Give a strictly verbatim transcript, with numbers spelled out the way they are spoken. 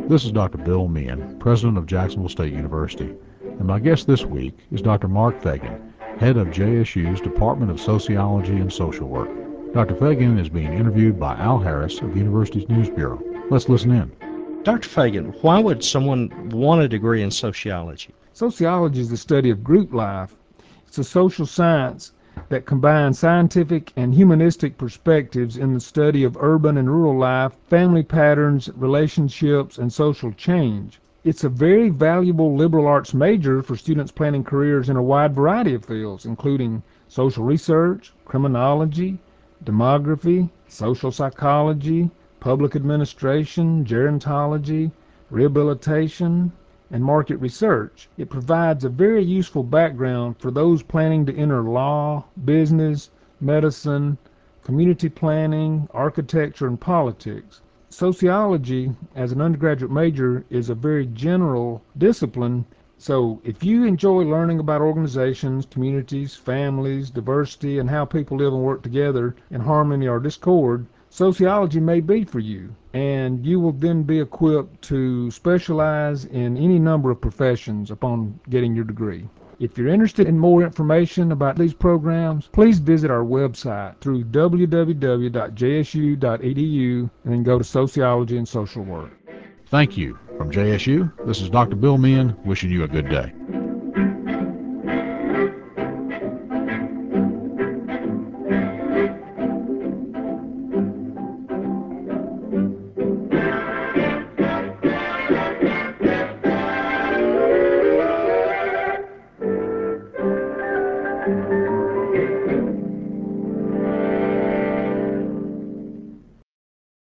This is Doctor Bill Meehan, President of Jacksonville State University, and my guest this week is Doctor Mark Fagan, Head of J S U's Department of Sociology and Social Work. Doctor Fagan is being interviewed by Al Harris of the university's News Bureau. Let's listen in. Doctor Fagan, why would someone want a degree in sociology? Sociology is the study of group life. It's a social science that combines scientific and humanistic perspectives in the study of urban and rural life, family patterns, relationships, and social change. It's a very valuable liberal arts major for students planning careers in a wide variety of fields, including social research, criminology, demography, social psychology, public administration, gerontology, rehabilitation, and market research. It provides a very useful background for those planning to enter law, business, medicine, community planning, architecture, and politics. Sociology, as an undergraduate major, is a very general discipline, so if you enjoy learning about organizations, communities, families, diversity, and how people live and work together in harmony or discord, sociology may be for you, and you will then be equipped to specialize in any number of professions upon getting your degree. If you're interested in more information about these programs, please visit our website through w w w dot j s u dot e d u and then go to Sociology and Social Work. Thank you. From J S U, this is Doctor Bill Meehan wishing you a good day.